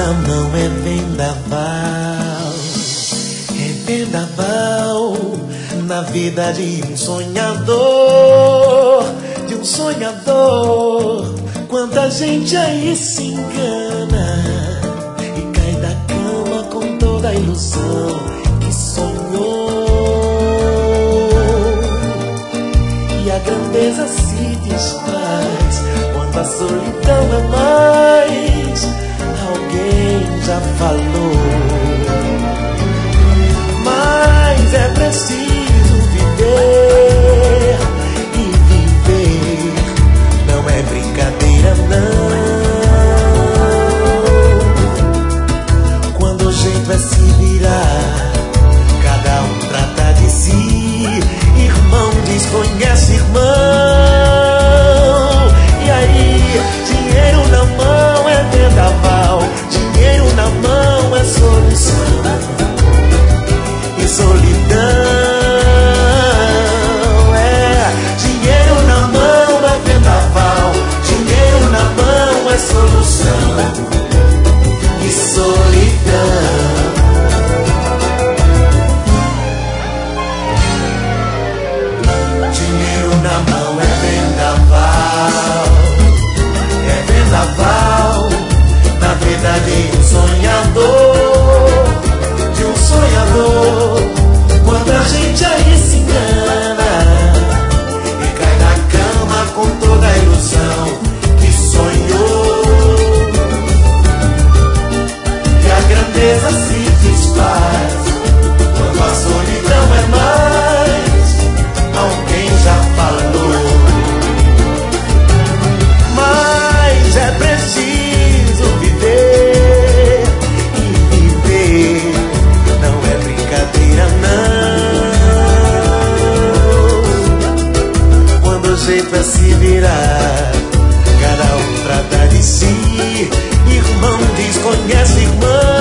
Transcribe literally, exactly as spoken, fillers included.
na mão é vendaval, é vendaval na vida de um sonhador, de um sonhador. Quanta gente aí se engana e cai da cama com toda a ilusão que sonhou, e a grandeza se desfaz quando a solidão é mais. Alguém já falou, mas é preciso viver, e viver não é brincadeira não. Quando o jeito é se virar, cada um trata de si. Irmão desconhece irmão, e aí dinheiro na mão é vendaval, dinheiro na mão é solução, e solidão é dinheiro na mão é vendaval, dinheiro na mão é solução, e solidão. Dinheiro na mão é vendaval, é vendaval na vida de um sonhador, de um sonhador. Quando a gente aí se engana e cai na cama com toda a ilusão que sonhou, e a grandeza se desfaz quando a solidão é mais. Alguém já falou, mas é preciso viver, e viver não é brincadeira não. Quando o jeito é se virar, cada um trata de si. Irmão desconhece irmão,